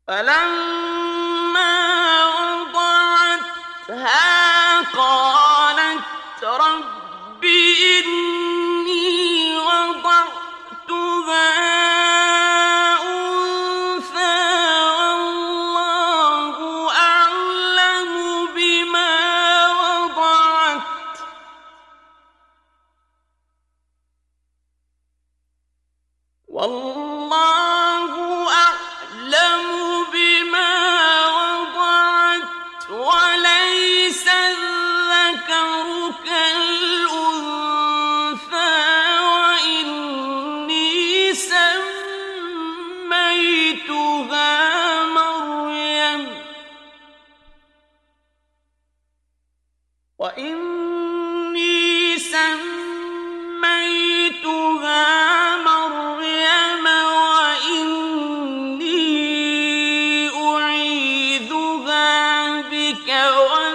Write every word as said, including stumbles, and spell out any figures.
فلما وضعتها قالت رب إني وضعتها أنثى والله أعلم بما وضعت والله أعلم بما وضعت وليس الذكر كالأنثى وإني سميتها مريم وإني سميتها مريم وإني أعيذها بك